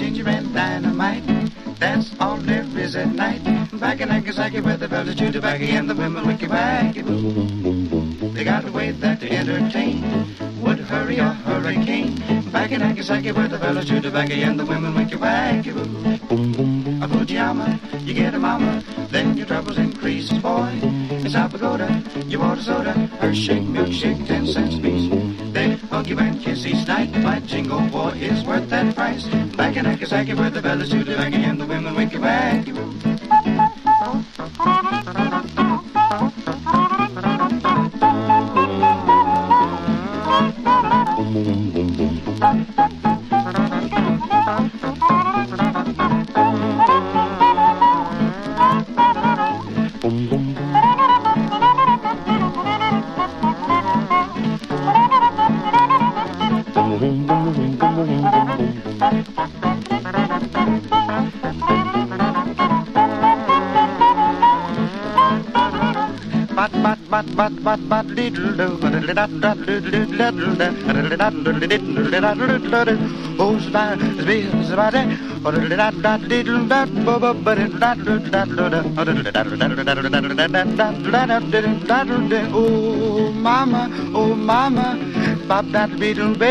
danger and dynamite. That's all there is at night. Back in Nagasaki where the fellas chew tobacco and the women wicky-wacky boo. They got a way that to entertain would hurry a hurricane. Back in Nagasaki where the fellas chew tobacco and the women wicky-wacky boo. A Fujiyama, you get a mama, then your troubles increase, boy. In South Dakota, you order soda, Hershey milkshake, 10 cents a piece. They hug you and kiss each night, my jingle boy is worth that price. Back in Nagasaki where the fellas chew tobacco and the women wicky-wacky boo. Oh mama, pop that beetle.